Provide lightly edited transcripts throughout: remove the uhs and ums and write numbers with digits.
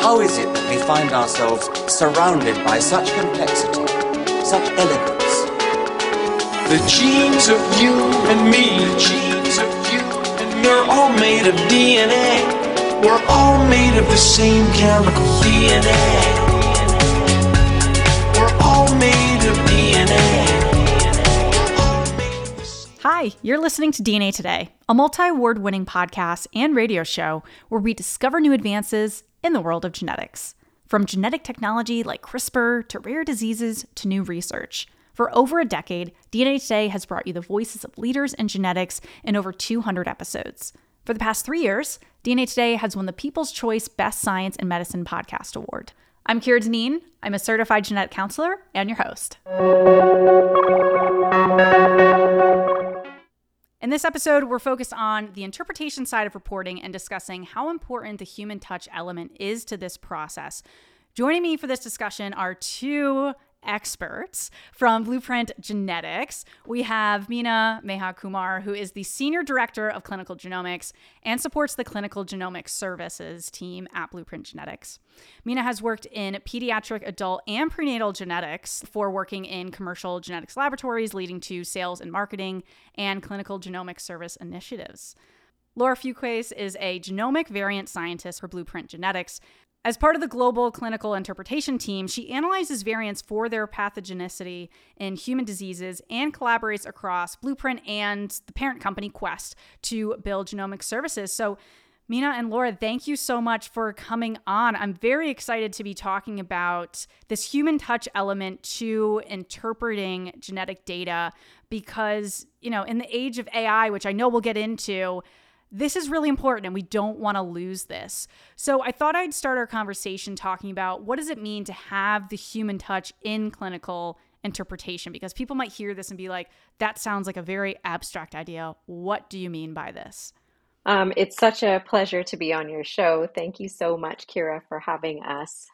How is it that we find ourselves surrounded by such complexity, such elegance? The genes of you and me, the genes of you and me, we're all made of DNA. We're all made of the same chemical DNA. We're all made of DNA. Hi, you're listening to DNA Today, a multi-award winning podcast and radio show where we discover new advances in the world of genetics. From genetic technology like CRISPR to rare diseases to new research. For over a decade, DNA Today has brought you the voices of leaders in genetics in over 200 episodes. For the past 3 years, DNA Today has won the People's Choice Best Science and Medicine Podcast Award. I'm Kira Deneen. I'm a certified genetic counselor and your host. In this episode, we're focused on the interpretation side of reporting and discussing how important the human touch element is to this process. Joining me for this discussion are two experts from Blueprint Genetics. We have Meena Meha-Kumar, who is the Senior Director of Clinical Genomics and supports the Clinical Genomics Services team at Blueprint Genetics. Meena has worked in pediatric, adult, and prenatal genetics before working in commercial genetics laboratories, leading to sales and marketing and clinical genomics service initiatives. Laura Fuquez is a genomic variant scientist for Blueprint Genetics. As part of the global clinical interpretation team, she analyzes variants for their pathogenicity in human diseases and collaborates across Blueprint and the parent company Quest to build genomic services. So Meena and Laura, thank you so much for coming on. I'm very excited to be talking about this human touch element to interpreting genetic data because, in the age of AI, which I know we'll get into, this is really important and we don't want to lose this. So I thought I'd start our conversation talking about what does it mean to have the human touch in clinical interpretation? Because people might hear this and be like, that sounds like a very abstract idea. What do you mean by this? It's such a pleasure to be on your show. Thank you so much, Kira, for having us.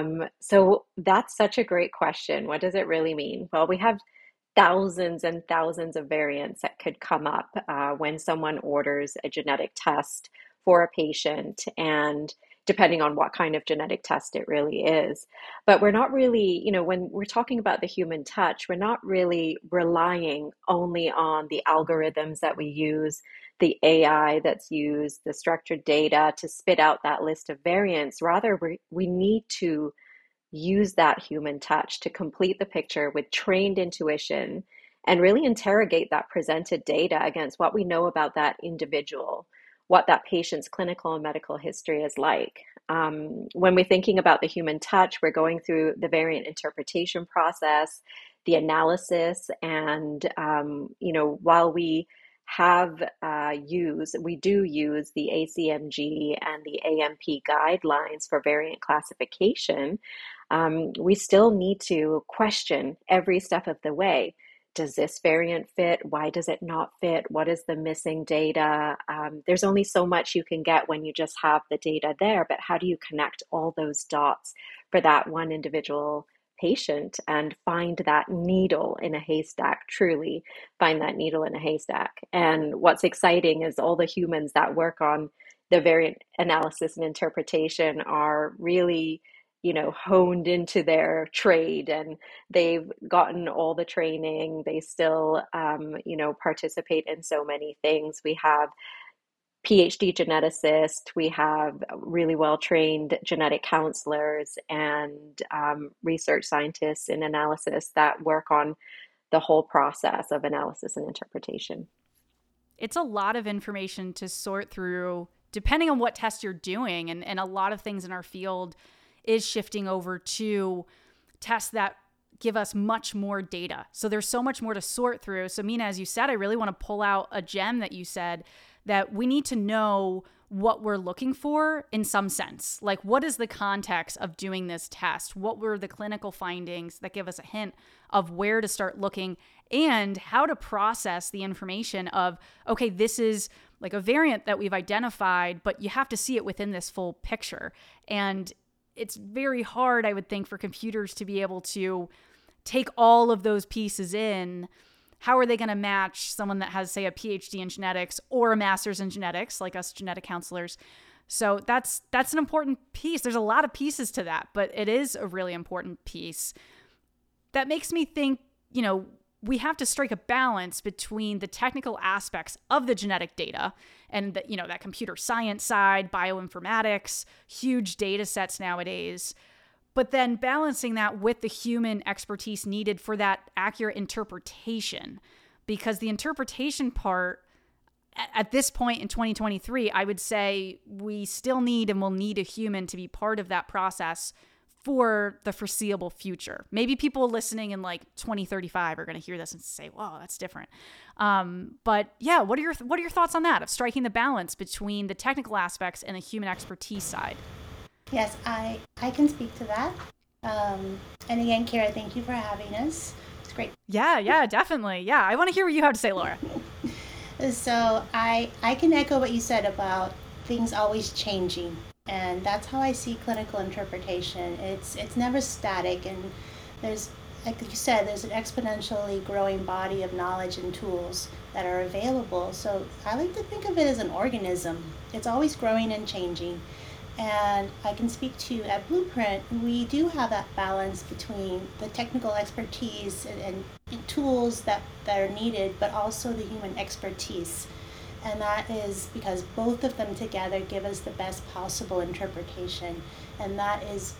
So that's such a great question. What does it really mean? Well, we have thousands and thousands of variants that could come up when someone orders a genetic test for a patient, and depending on what kind of genetic test it really is. But we're not really, when we're talking about the human touch, we're not really relying only on the algorithms that we use, the AI that's used, the structured data to spit out that list of variants. Rather, we need to use that human touch to complete the picture with trained intuition and really interrogate that presented data against what we know about that individual, what that patient's clinical and medical history is like. When we're thinking about the human touch, we're going through the variant interpretation process, the analysis, and while we we do use the ACMG and the AMP guidelines for variant classification, we still need to question every step of the way. Does this variant fit? Why does it not fit? What is the missing data? There's only so much you can get when you just have the data there, but how do you connect all those dots for that one individual patient and find that needle in a haystack, truly find that needle in a haystack? And what's exciting is all the humans that work on the variant analysis and interpretation are really honed into their trade, and they've gotten all the training. They still, participate in so many things. We have PhD geneticists, we have really well-trained genetic counselors and research scientists in analysis that work on the whole process of analysis and interpretation. It's a lot of information to sort through, depending on what test you're doing, and a lot of things in our field is shifting over to tests that give us much more data. So there's so much more to sort through. So Meena, as you said, I really want to pull out a gem that you said, that we need to know what we're looking for in some sense. Like, what is the context of doing this test? What were the clinical findings that give us a hint of where to start looking and how to process the information of, okay, this is like a variant that we've identified, but you have to see it within this full picture. And it's very hard, I would think, for computers to be able to take all of those pieces in. How are they going to match someone that has, say, a PhD in genetics or a master's in genetics, like us genetic counselors? So that's an important piece. There's a lot of pieces to that, but it is a really important piece that makes me think, we have to strike a balance between the technical aspects of the genetic data and that computer science side, bioinformatics, huge data sets nowadays, but then balancing that with the human expertise needed for that accurate interpretation. Because the interpretation part, at this point in 2023, I would say we still need and will need a human to be part of that process for the foreseeable future. Maybe people listening in like 2035 are going to hear this and say, "Wow, that's different." But yeah, what are your thoughts on that, of striking the balance between the technical aspects and the human expertise side? Yes, I can speak to that. And again, Kira, thank you for having us. It's great. Yeah, definitely. Yeah, I want to hear what you have to say, Laura. So I can echo what you said about things always changing. And that's how I see clinical interpretation. It's never static, and there's, like you said, there's an exponentially growing body of knowledge and tools that are available. So I like to think of it as an organism. It's always growing and changing. And I can speak to, at Blueprint, we do have that balance between the technical expertise and tools that are needed, but also the human expertise. And that is because both of them together give us the best possible interpretation. And that is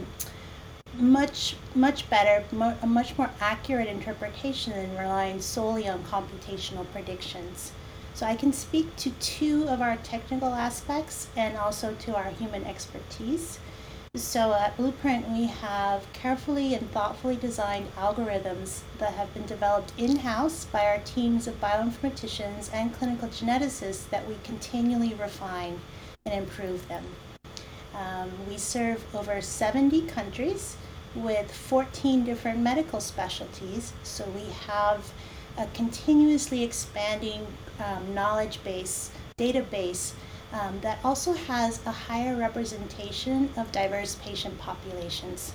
much better, a much more accurate interpretation than relying solely on computational predictions. So I can speak to two of our technical aspects and also to our human expertise. So at Blueprint, we have carefully and thoughtfully designed algorithms that have been developed in-house by our teams of bioinformaticians and clinical geneticists that we continually refine and improve them. We serve over 70 countries with 14 different medical specialties, so we have a continuously expanding knowledge base, database, that also has a higher representation of diverse patient populations.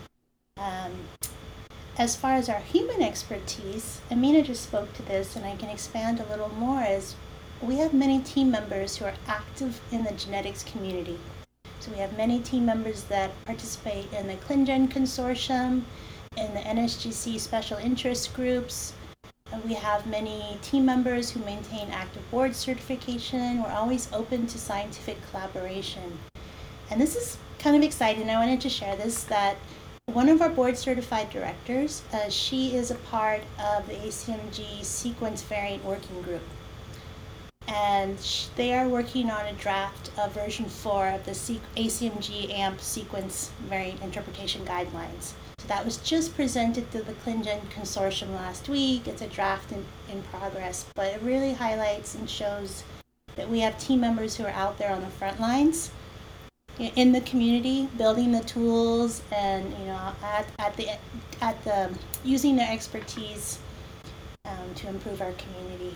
As far as our human expertise, Amina just spoke to this, and I can expand a little more, is we have many team members who are active in the genetics community. So we have many team members that participate in the ClinGen Consortium, in the NSGC special interest groups. We have many team members who maintain active board certification. We're always open to scientific collaboration. And this is kind of exciting. I wanted to share this, that one of our board certified directors, she is a part of the ACMG Sequence Variant Working Group. And they are working on a draft of version 4 of the ACMG AMP Sequence Variant Interpretation Guidelines. So that was just presented to the ClinGen Consortium last week. It's a draft in progress, but it really highlights and shows that we have team members who are out there on the front lines in the community, building the tools, and at the using their expertise to improve our community.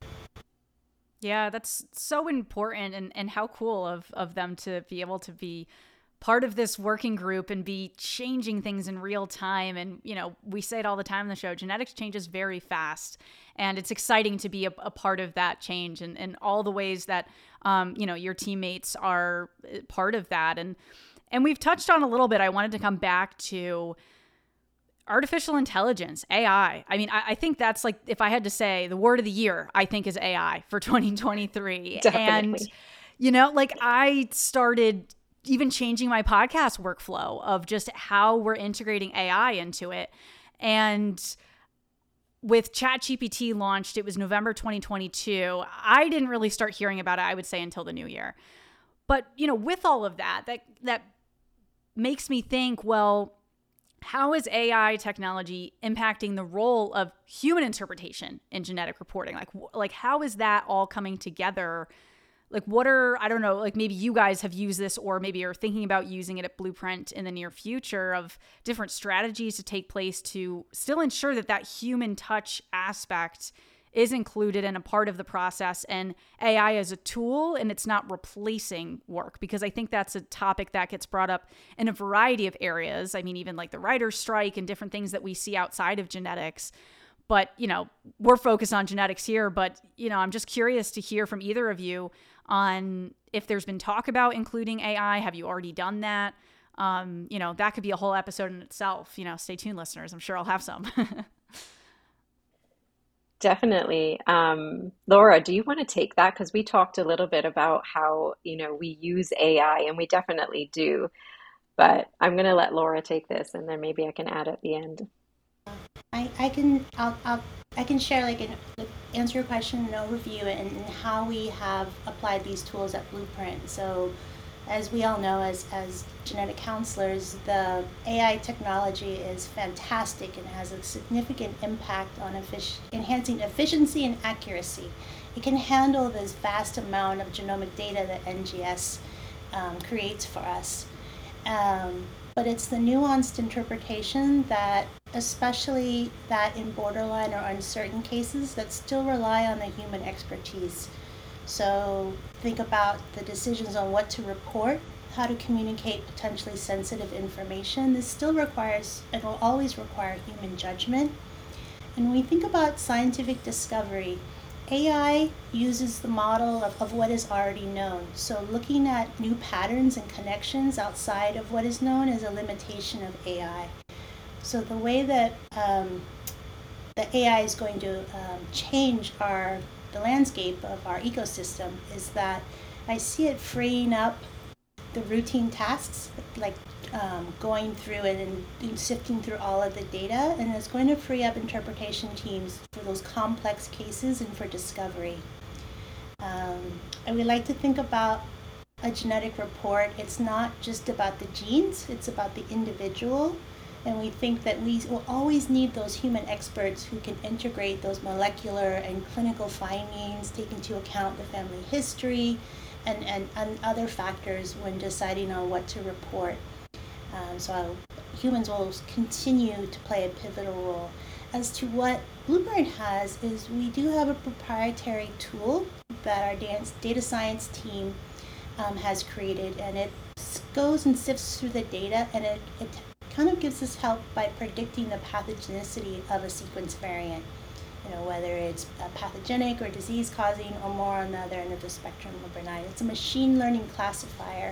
Yeah, that's so important, and how cool of them to be able to be part of this working group and be changing things in real time. And, we say it all the time in the show, genetics changes very fast. And it's exciting to be a part of that change and all the ways that, your teammates are part of that. And we've touched on a little bit, I wanted to come back to artificial intelligence, AI. I mean, I think that's, like, if I had to say the word of the year, I think is AI for 2023. Definitely. And, I started even changing my podcast workflow of just how we're integrating AI into it. And with ChatGPT launched, it was November 2022. I didn't really start hearing about it, I would say, until the new year. But, with all of that makes me think, well, how is AI technology impacting the role of human interpretation in genetic reporting? Like how is that all coming together? Like, what are, I don't know, like maybe you guys have used this, or maybe you're thinking about using it at Blueprint in the near future, of different strategies to take place to still ensure that human touch aspect is included and a part of the process, and AI as a tool, and it's not replacing work. Because I think that's a topic that gets brought up in a variety of areas. I mean, even like the writer's strike and different things that we see outside of genetics. But, we're focused on genetics here, but, I'm just curious to hear from either of you on if there's been talk about including AI. Have you already done that? That could be a whole episode in itself. Stay tuned, listeners. I'm sure I'll have some. Definitely. Laura, do you want to take that? Because we talked a little bit about how, we use AI, and we definitely do. But I'm going to let Laura take this, and then maybe I can add at the end. I can share answer your question, an overview, and how we have applied these tools at Blueprint. So, as we all know, as genetic counselors, the AI technology is fantastic and has a significant impact on enhancing efficiency and accuracy. It can handle this vast amount of genomic data that NGS creates for us. But it's the nuanced interpretation that, especially that in borderline or uncertain cases, that still rely on the human expertise. So think about the decisions on what to report, how to communicate potentially sensitive information. This still requires and will always require human judgment. And when we think about scientific discovery, AI uses the model of what is already known. So looking at new patterns and connections outside of what is known is a limitation of AI. So the way that the AI is going to change the landscape of our ecosystem is that I see it freeing up the routine tasks, like going through it and sifting through all of the data, and it's going to free up interpretation teams for those complex cases and for discovery. And we like to think about a genetic report. It's not just about the genes, it's about the individual. And we think that we will always need those human experts who can integrate those molecular and clinical findings, take into account the family history and other factors when deciding on what to report. So humans will continue to play a pivotal role. As to what Blueprint has is we do have a proprietary tool that our data science team has created, and it goes and sifts through the data, and it kind of gives us help by predicting the pathogenicity of a sequence variant, whether it's pathogenic or disease causing or more on the other end of the spectrum or benign. It's a machine learning classifier.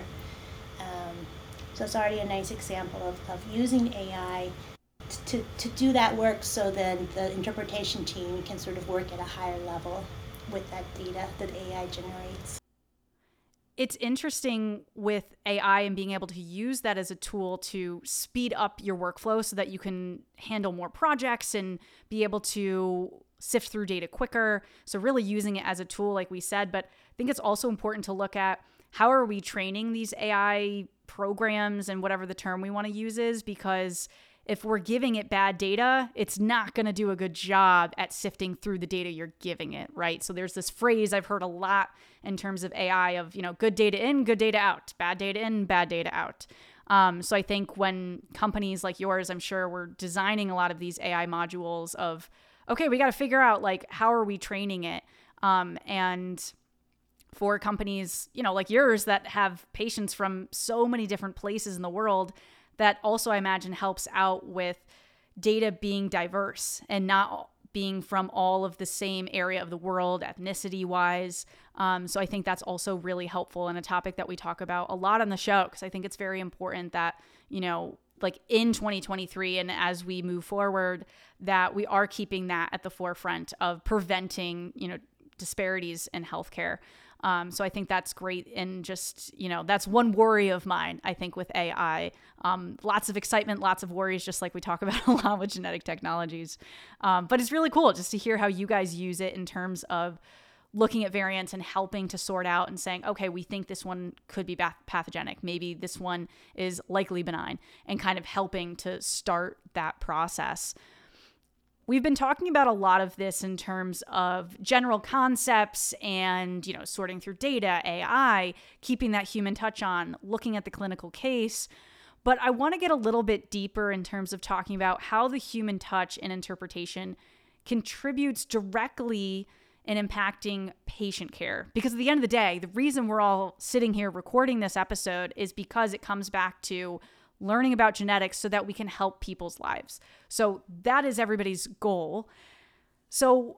So it's already a nice example of using AI to do that work, so then the interpretation team can sort of work at a higher level with that data that AI generates. It's interesting with AI and being able to use that as a tool to speed up your workflow so that you can handle more projects and be able to sift through data quicker. So really using it as a tool, like we said, but I think it's also important to look at how are we training these AI programs and whatever the term we want to use is, because if we're giving it bad data, it's not going to do a good job at sifting through the data you're giving it, right? So there's this phrase I've heard a lot in terms of AI of, good data in, good data out, bad data in, bad data out. So I think when companies like yours, I'm sure, were designing a lot of these AI modules of, okay, we got to figure out how are we training it? And for companies, like yours that have patients from so many different places in the world, that also, I imagine, helps out with data being diverse and not being from all of the same area of the world, ethnicity-wise. So I think that's also really helpful and a topic that we talk about a lot on the show, because I think it's very important that, in 2023 and as we move forward, that we are keeping that at the forefront of preventing, disparities in healthcare. So I think that's great. And just, that's one worry of mine, I think, with AI. Lots of excitement, lots of worries, just like we talk about a lot with genetic technologies. But it's really cool just to hear how you guys use it in terms of looking at variants and helping to sort out and saying, okay, we think this one could be pathogenic. Maybe this one is likely benign, and kind of helping to start that process. We've been talking about a lot of this in terms of general concepts and, sorting through data, AI, keeping that human touch on, looking at the clinical case. But I want to get a little bit deeper in terms of talking about how the human touch and interpretation contributes directly in impacting patient care. Because at the end of the day, the reason we're all sitting here recording this episode is because it comes back to learning about genetics so that we can help people's lives. So that is everybody's goal. So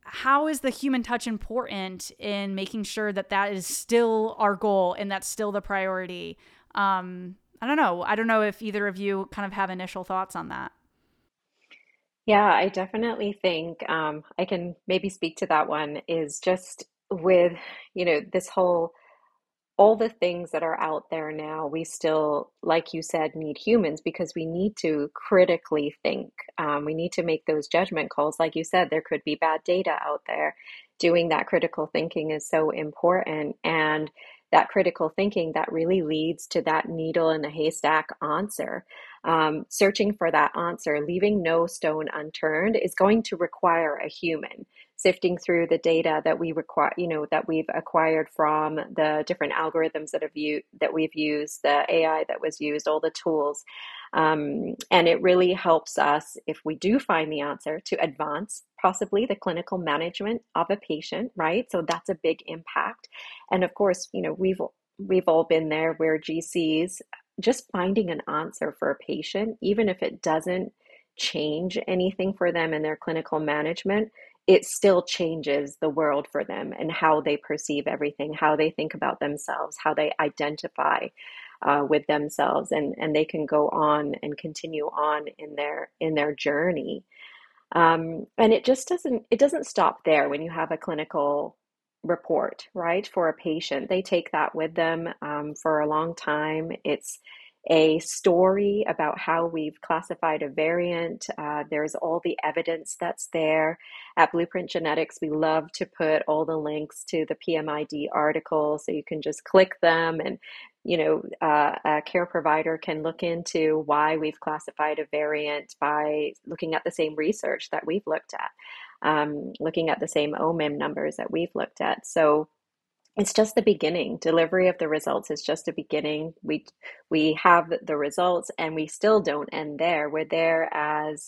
how is the human touch important in making sure that that is still our goal and that's still the priority? I don't know. I don't know if either of you kind of have initial thoughts on that. Yeah, I definitely think I can maybe speak to that one is just with, this whole all the things that are out there now, we still, like you said, need humans because we need to critically think. We need to make those judgment calls. Like you said, there could be bad data out there. Doing that critical thinking is so important. And that critical thinking that really leads to that needle in the haystack answer. Searching for that answer, leaving no stone unturned, is going to require a human sifting through the data that we require, that we've acquired from the different algorithms that we've used, the AI that was used, all the tools. And it really helps us, if we do find the answer, to advance possibly the clinical management of a patient, right? So that's a big impact. And of course, we've all been there where GCs just finding an answer for a patient, even if it doesn't change anything for them in their clinical management, it still changes the world for them and how they perceive everything, how they think about themselves, how they identify with themselves, and they can go on and continue on in their journey. And it doesn't stop there when you have a clinical report, right? For a patient, they take that with them for a long time. It's a story about how we've classified a variant. There's all the evidence that's there. At Blueprint Genetics, we love to put all the links to the PMID articles so you can just click them and a care provider can look into why we've classified a variant by looking at the same research that we've looked at, looking at the same OMIM numbers that we've looked at. So it's just the beginning. Delivery of the results is just a beginning. We have the results, and we still don't end there. We're there as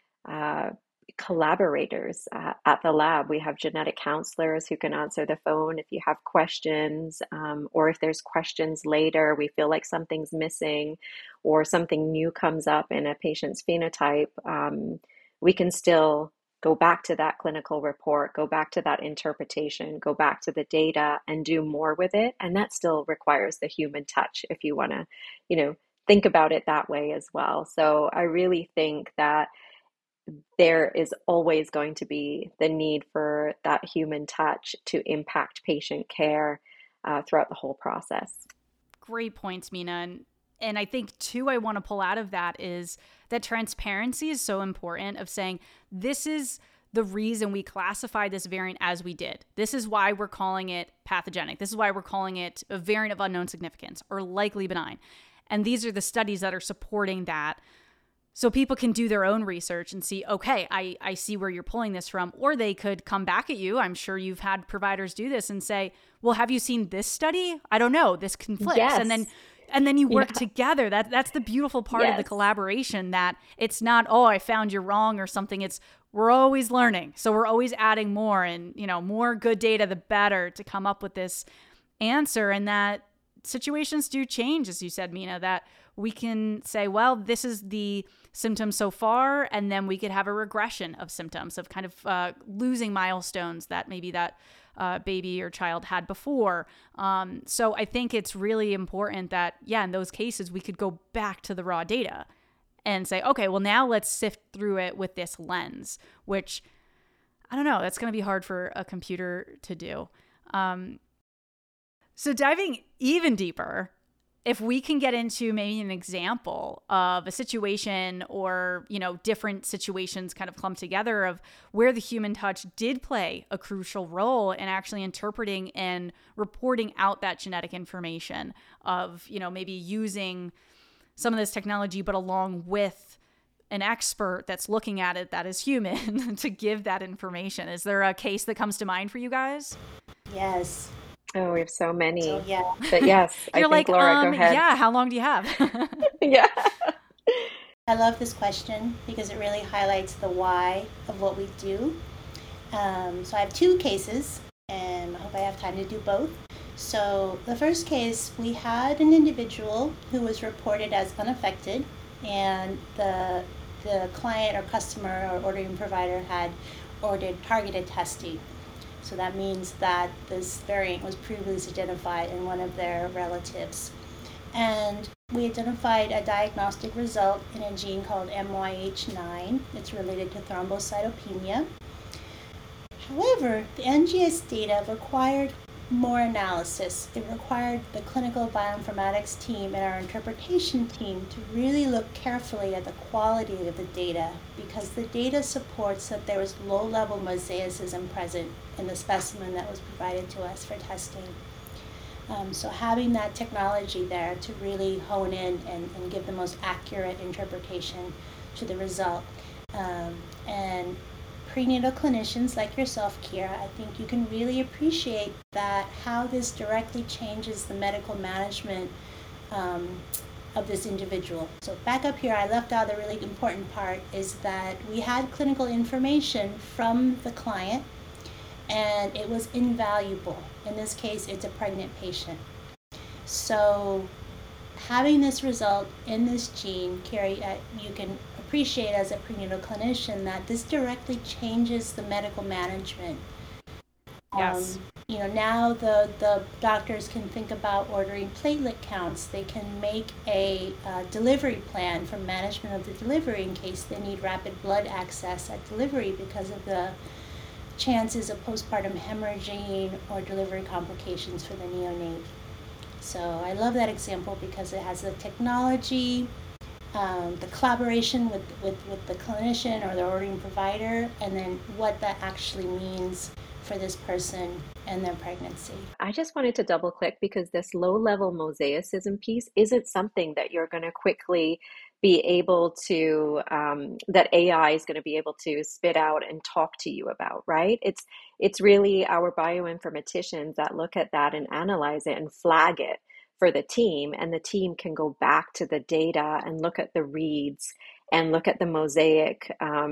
collaborators at the lab. We have genetic counselors who can answer the phone if you have questions, or if there's questions later, we feel like something's missing or something new comes up in a patient's phenotype. We can still go back to that clinical report, go back to that interpretation, go back to the data and do more with it. And that still requires the human touch if you want to, think about it that way as well. So I really think that there is always going to be the need for that human touch to impact patient care throughout the whole process. Great points, Meena. And I think, too, I want to pull out of that is that transparency is so important of saying, this is the reason we classified this variant as we did. This is why we're calling it pathogenic. This is why we're calling it a variant of unknown significance or likely benign. And these are the studies that are supporting that. So people can do their own research and see, okay, I see where you're pulling this from. Or they could come back at you. I'm sure you've had providers do this and say, well, have you seen this study? I don't know. This conflicts. Yes. And then you work together. That's the beautiful part of the collaboration, that it's not, oh, I found you're wrong or something. It's we're always learning. So we're always adding more, and more good data, the better, to come up with this answer. And that situations do change, as you said, Meena, that we can say, well, this is the symptoms so far, and then we could have a regression of symptoms of kind of losing milestones that maybe that baby or child had before. So I think it's really important that, in those cases, we could go back to the raw data and say, okay, well, now let's sift through it with this lens, which, I don't know, that's going to be hard for a computer to do. So diving even deeper, if we can get into maybe an example of a situation or, different situations kind of clumped together of where the human touch did play a crucial role in actually interpreting and reporting out that genetic information of, maybe using some of this technology, but along with an expert that's looking at it that is human to give that information. Is there a case that comes to mind for you guys? Yes. Oh, we have so many. So, yeah. But yes, I You're think, like, Laura, go ahead. Yeah, how long do you have? Yeah. I love this question because it really highlights the why of what we do. So I have two cases, and I hope I have time to do both. So the first case, we had an individual who was reported as unaffected, and the client or customer or ordering provider had ordered targeted testing. So that means that this variant was previously identified in one of their relatives. And we identified a diagnostic result in a gene called MYH9. It's related to thrombocytopenia. However, the NGS data required more analysis. It required the clinical bioinformatics team and our interpretation team to really look carefully at the quality of the data, because the data supports that there was low-level mosaicism present in the specimen that was provided to us for testing. So having that technology there to really hone in and give the most accurate interpretation to the result. And prenatal clinicians like yourself, Kira, I think you can really appreciate that how this directly changes the medical management of this individual. So back up here, I left out the really important part, is that we had clinical information from the client and it was invaluable. In this case, it's a pregnant patient. So having this result in this gene, Carrie, you can appreciate as a prenatal clinician that this directly changes the medical management. Yes. Now the doctors can think about ordering platelet counts. They can make a delivery plan for management of the delivery in case they need rapid blood access at delivery because of the chances of postpartum hemorrhaging or delivery complications for the neonate. So I love that example because it has the technology, the collaboration with the clinician or the ordering provider, and then what that actually means for this person and their pregnancy. I just wanted to double click because this low-level mosaicism piece isn't something that you're going to quickly be able to, that AI is going to be able to spit out and talk to you about, right? It's really our bioinformaticians that look at that and analyze it and flag it for the team, and the team can go back to the data and look at the reads and look at the mosaic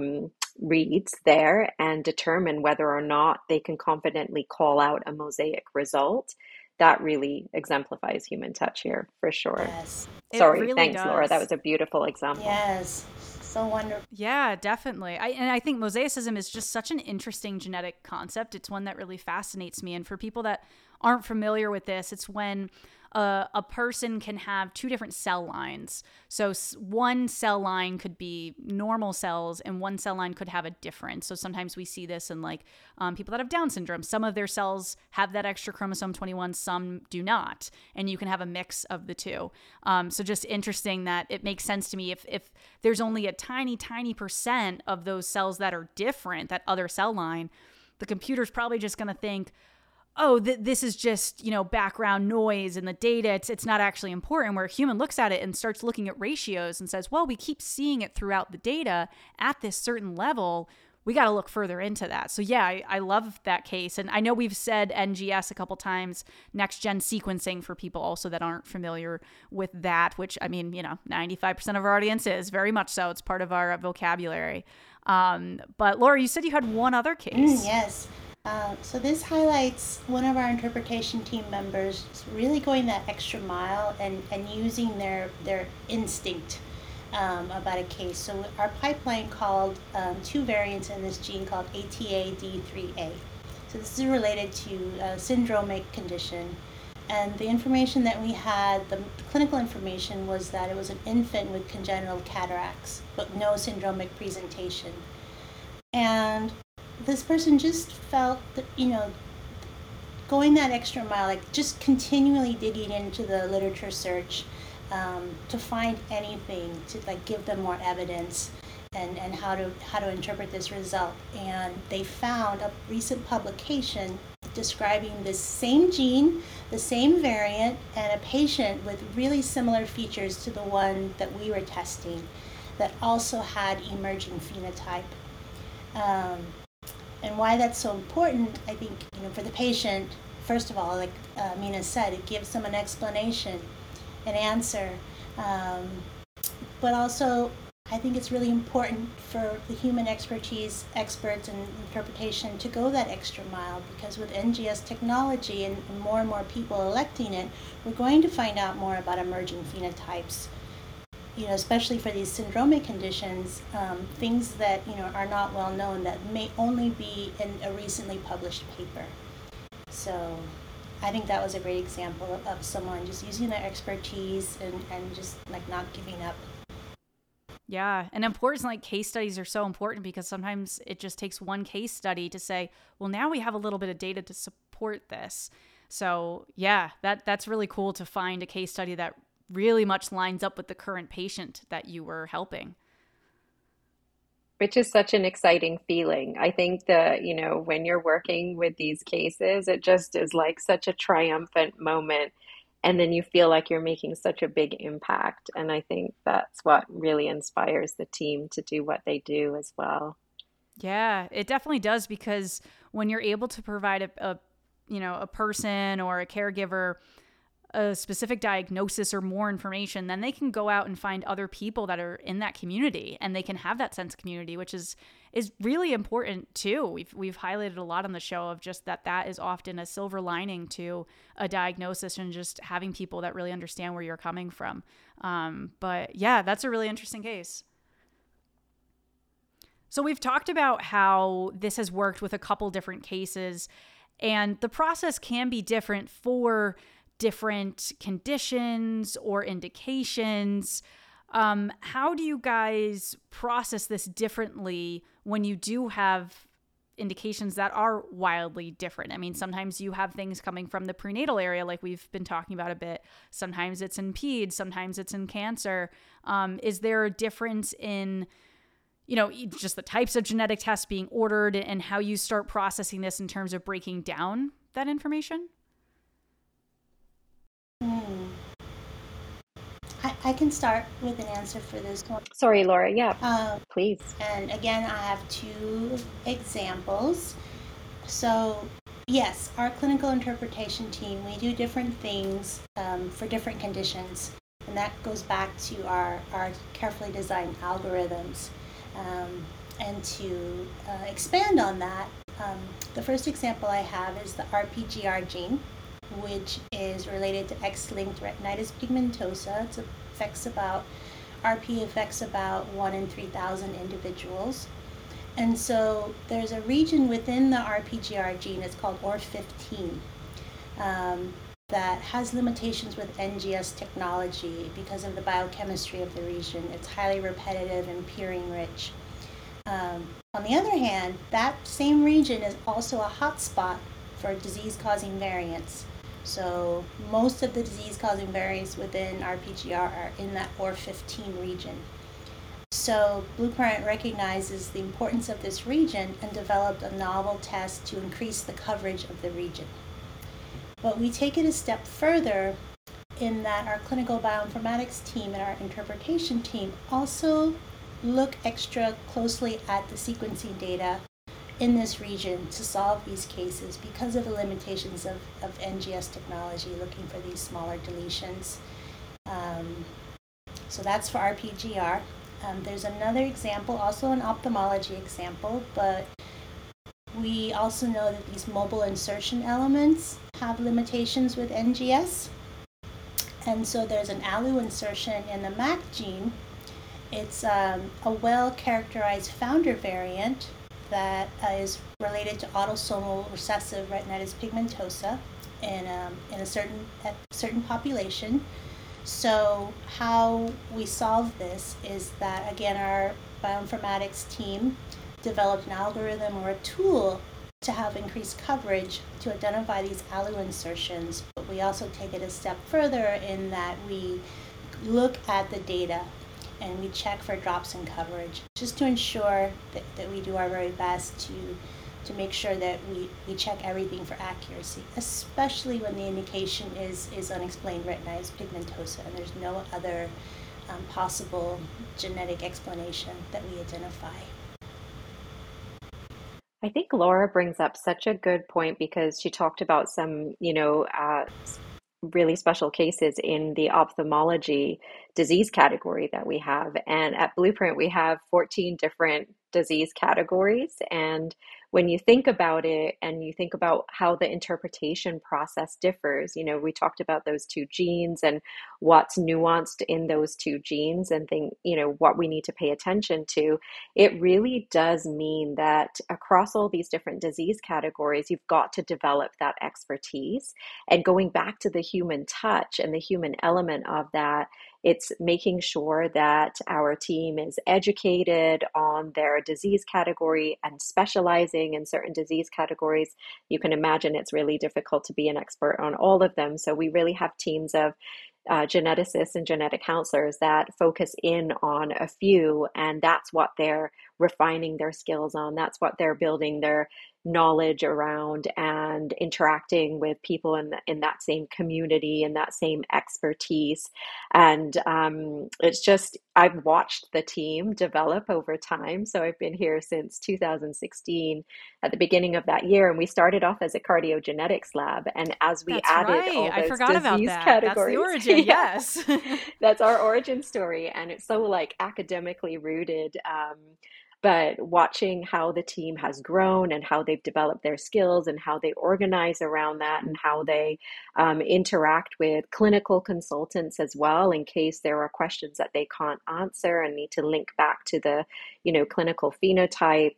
reads there and determine whether or not they can confidently call out a mosaic result. That really exemplifies human touch here for sure. Yes. Sorry, really thanks, does. Laura. That was a beautiful example. Yes, so wonderful. Yeah, definitely. I think mosaicism is just such an interesting genetic concept. It's one that really fascinates me. And for people that aren't familiar with this, it's when a person can have two different cell lines. So one cell line could be normal cells and one cell line could have a difference. So sometimes we see this in like people that have Down syndrome. Some of their cells have that extra chromosome 21, some do not. And you can have a mix of the two. So just interesting that it makes sense to me if there's only a tiny, tiny percent of those cells that are different, that other cell line, the computer's probably just going to think, oh, this is just, background noise in the data. It's not actually important, where a human looks at it and starts looking at ratios and says, well, we keep seeing it throughout the data at this certain level. We got to look further into that. So yeah, I love that case. And I know we've said NGS a couple times, next gen sequencing, for people also that aren't familiar with that, which 95% of our audience is, very much so. It's part of our vocabulary. But Laura, you said you had one other case. Yes. So this highlights one of our interpretation team members really going that extra mile and using their instinct about a case. So our pipeline called two variants in this gene called ATAD3A. So this is related to a syndromic condition. And the information that we had, the clinical information, was that it was an infant with congenital cataracts, but no syndromic presentation. And this person just felt that, going that extra mile, like just continually digging into the literature search to find anything to give them more evidence and how to interpret this result. And they found a recent publication describing this same gene, the same variant, and a patient with really similar features to the one that we were testing that also had emerging phenotype. And why that's so important, I think, for the patient, first of all, like Mina said, it gives them an explanation, an answer. But also, I think it's really important for the human experts and interpretation to go that extra mile, because with NGS technology and more people electing it, we're going to find out more about emerging phenotypes. especially for these syndromic conditions, things that, are not well known that may only be in a recently published paper. So I think that was a great example of someone just using their expertise and just like not giving up. Yeah. And importance, like case studies are so important because sometimes it just takes one case study to say, well, now we have a little bit of data to support this. So yeah, that's really cool to find a case study that really much lines up with the current patient that you were helping. Which is such an exciting feeling. I think that, when you're working with these cases, it just is like such a triumphant moment. And then you feel like you're making such a big impact. And I think that's what really inspires the team to do what they do as well. Yeah, it definitely does because when you're able to provide a person or a caregiver a specific diagnosis or more information, then they can go out and find other people that are in that community and they can have that sense of community, which is really important too. We've highlighted a lot on the show of just that is often a silver lining to a diagnosis and just having people that really understand where you're coming from. But yeah, that's a really interesting case. So we've talked about how this has worked with a couple different cases, and the process can be different for different conditions or indications. How do you guys process this differently when you do have indications that are wildly different? I mean, sometimes you have things coming from the prenatal area, like we've been talking about a bit. Sometimes it's in peds, sometimes it's in cancer. Is there a difference in just the types of genetic tests being ordered and how you start processing this in terms of breaking down that information? I can start with an answer for this one. Sorry, Laura. Yeah, please. And again, I have two examples. So, yes, our clinical interpretation team, we do different things for different conditions. And that goes back to our carefully designed algorithms. And to expand on that, the first example I have is the RPGR gene, which is related to X-linked retinitis pigmentosa. RP affects about 1 in 3,000 individuals. And so there's a region within the RPGR gene, it's called OR15, that has limitations with NGS technology because of the biochemistry of the region. It's highly repetitive and purine rich. On the other hand, that same region is also a hotspot for disease-causing variants. So most of the disease-causing variants within RPGR are in that OR15 region. So Blueprint recognizes the importance of this region and developed a novel test to increase the coverage of the region. But we take it a step further in that our clinical bioinformatics team and our interpretation team also look extra closely at the sequencing data in this region to solve these cases because of the limitations of NGS technology, looking for these smaller deletions. So that's for RPGR. There's another example, also an ophthalmology example, but we also know that these mobile insertion elements have limitations with NGS. And so there's an ALU insertion in the MAC gene. It's a well-characterized founder variant that is related to autosomal recessive retinitis pigmentosa in a certain population. So how we solve this is that, again, our bioinformatics team developed an algorithm or a tool to have increased coverage to identify these ALU insertions, but we also take it a step further in that we look at the data and we check for drops in coverage just to ensure that we do our very best to make sure that we check everything for accuracy, especially when the indication is unexplained retinitis pigmentosa and there's no other possible genetic explanation that we identify. I think Laura brings up such a good point because she talked about some, really special cases in the ophthalmology disease category that we have. And at Blueprint, we have 14 different disease categories, and when you think about it and you think about how the interpretation process differs, we talked about those two genes and what's nuanced in those two genes and what we need to pay attention to. It really does mean that across all these different disease categories, you've got to develop that expertise. And going back to the human touch and the human element of that, it's making sure that our team is educated on their disease category and specializing in certain disease categories. You can imagine it's really difficult to be an expert on all of them. So we really have teams of geneticists and genetic counselors that focus in on a few, and that's what they're refining their skills on. That's what they're building their knowledge around and interacting with people in that same community and that same expertise. And it's just, I've watched the team develop over time. So I've been here since 2016 at the beginning of that year, and we started off as a cardiogenetics lab. And as we added all those I forgot about disease that. categories, That's the origin, yes. that's our origin story, and it's so like academically rooted. But watching how the team has grown and how they've developed their skills and how they organize around that and how they interact with clinical consultants as well, in case there are questions that they can't answer and need to link back to the, clinical phenotype.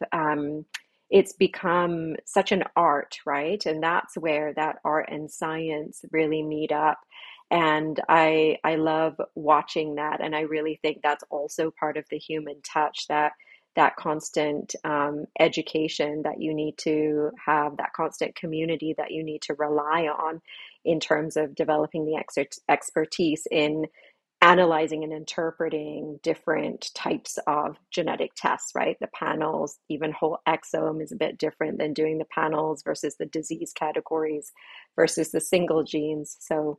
It's become such an art, right? And that's where that art and science really meet up. And I love watching that. And I really think that's also part of the human touch, that constant education that you need to have, that constant community that you need to rely on in terms of developing the expertise in analyzing and interpreting different types of genetic tests, right? The panels, even whole exome is a bit different than doing the panels versus the disease categories versus the single genes. So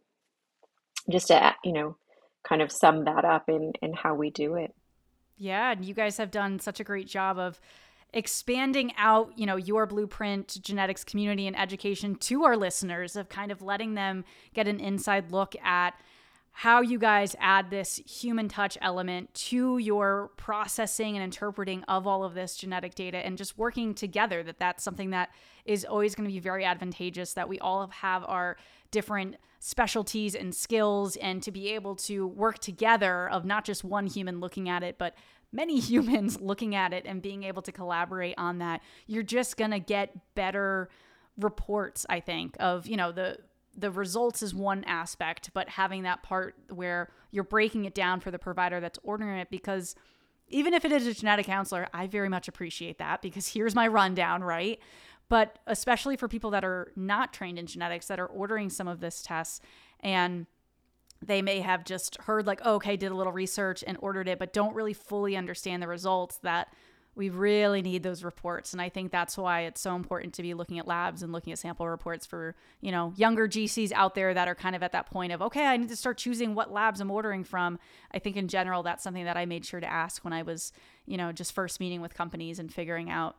just to, kind of sum that up in how we do it. Yeah, and you guys have done such a great job of expanding out, your Blueprint genetics community and education to our listeners, of kind of letting them get an inside look at how you guys add this human touch element to your processing and interpreting of all of this genetic data, and just working together. That's something that is always going to be very advantageous, that we all have our different specialties and skills, and to be able to work together, of not just one human looking at it, but many humans looking at it and being able to collaborate on that. You're just going to get better reports, I think, of, the results is one aspect, but having that part where you're breaking it down for the provider that's ordering it, because even if it is a genetic counselor, I very much appreciate that, because here's my rundown, right? But especially for people that are not trained in genetics, that are ordering some of this tests, and they may have just heard like, oh, okay, did a little research and ordered it, but don't really fully understand the results, that we really need those reports. And I think that's why it's so important to be looking at labs and looking at sample reports for, younger GCs out there that are kind of at that point of, okay, I need to start choosing what labs I'm ordering from. I think in general, that's something that I made sure to ask when I was, just first meeting with companies and figuring out,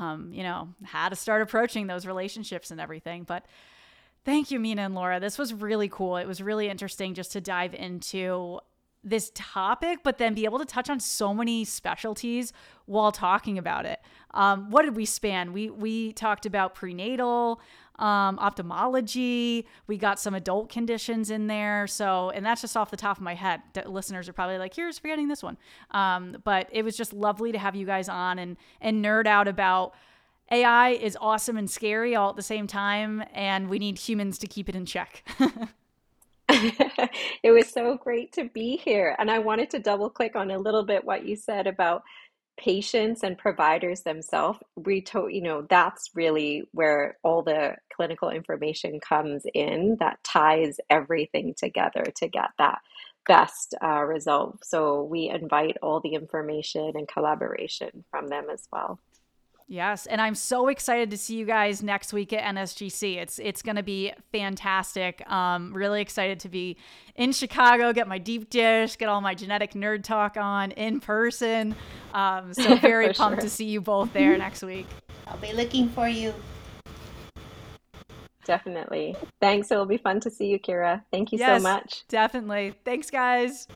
how to start approaching those relationships and everything. But thank you, Mina and Laura. This was really cool. It was really interesting just to dive into this topic, but then be able to touch on so many specialties while talking about it. What did we span? We talked about prenatal, ophthalmology. We got some adult conditions in there. So, and that's just off the top of my head. The listeners are probably like, here's forgetting this one. But it was just lovely to have you guys on and nerd out about AI is awesome and scary all at the same time, and we need humans to keep it in check. It was so great to be here. And I wanted to double click on a little bit what you said about patients and providers themselves. That's really where all the clinical information comes in, that ties everything together to get that best result. So we invite all the information and collaboration from them as well. Yes, and I'm so excited to see you guys next week at NSGC. It's going to be fantastic. Really excited to be in Chicago, get my deep dish, get all my genetic nerd talk on in person. So very pumped to see you both there next week. I'll be looking for you. Definitely. Thanks. It'll be fun to see you, Kira. Thank you so much. Definitely. Thanks, guys.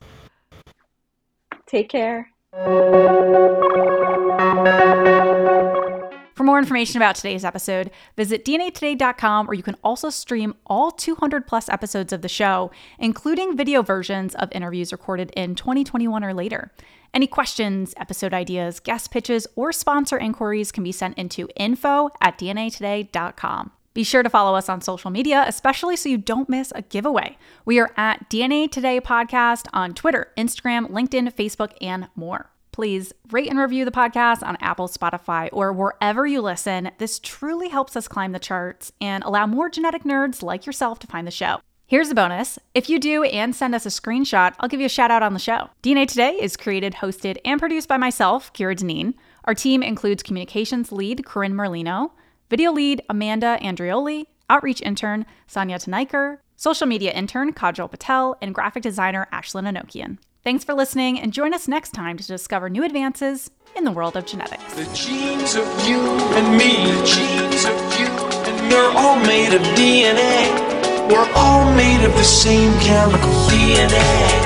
Take care. For For more information about today's episode, visit dnatoday.com, where you can also stream all 200 plus episodes of the show, including video versions of interviews recorded in 2021 or later. Any questions, episode ideas, guest pitches, or sponsor inquiries can be sent into info@dnatoday.com. Be sure to follow us on social media, especially so you don't miss a giveaway. We are at DNA Today Podcast on Twitter, Instagram, LinkedIn, Facebook, and more. Please rate and review the podcast on Apple, Spotify, or wherever you listen. This truly helps us climb the charts and allow more genetic nerds like yourself to find the show. Here's a bonus. If you do and send us a screenshot, I'll give you a shout out on the show. DNA Today is created, hosted, and produced by myself, Kira Dineen. Our team includes communications lead Corinne Merlino, video lead Amanda Andrioli, outreach intern Sonia Tenaiker, social media intern Kajal Patel, and graphic designer Ashlyn Anokian. Thanks for listening, and join us next time to discover new advances in the world of genetics. The genes of you and me, the genes of you and me, they're all made of DNA. We're all made of the same chemical DNA.